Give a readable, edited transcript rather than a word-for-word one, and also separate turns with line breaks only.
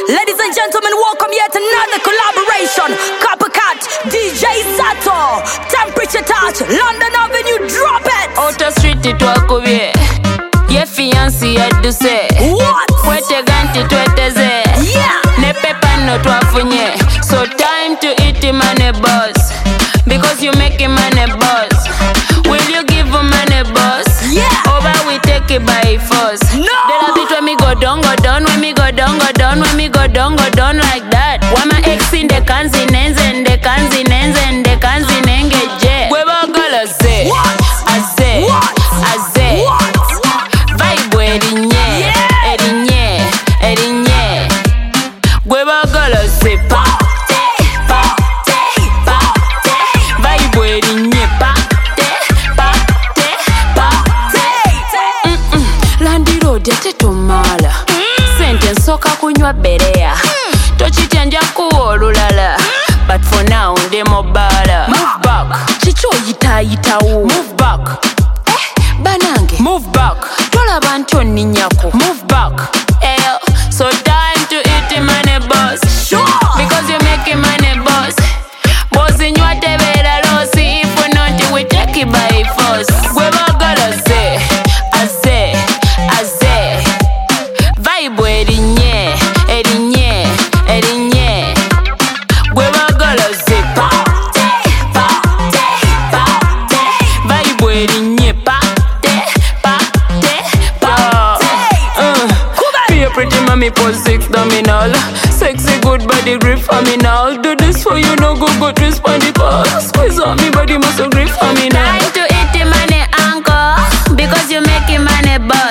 Ladies and gentlemen, welcome yet another collaboration. Coppercat, DJ Sato, Temperature Touch, London Avenue, drop it.
Outer street itwakubye ye fiancé yaduse.
What?
Kwete ganti tweteze.
Yeah.
Ne pepa no twafunye. So time to eat the money boss, because you make him money boss. Will you give him money boss?
Yeah.
Over we take it by force.
No.
There a bit when me go down, when me go down, when me go down like that. Why my ex in the kanzi nenze, and the kanzi nenze, and the kanzi nengeje. Gweba gala say, I say, I say. Vibe erinye, erinye, erinye. Gweba gala say, party, party, party. Vibe erinye, party, party, party. Landi road yatetumala. Sente nsoka kunywa berea. Tochitanja kuolulala. But for now, they mobile. Move back. Chicho yitawo. Move back. Banange. Move back. Tola bantu ninyako. Move back. So time to eat the money boss.
Sure.
Because you making money boss. Boss in your tebera lossy. If we not, we take it by force. We gonna say, I say, I say. Vibe erinye, erinye, erinye. We gonna say, party, party, party. Vibe erinye, party, party, party. Be a pretty mommy pose 6 dominal. Sexy good body grip for me now. Do this for you, no good respond the call. Squeeze on me body muscle grip for me now. Time to eat the money uncle, because you making money boss.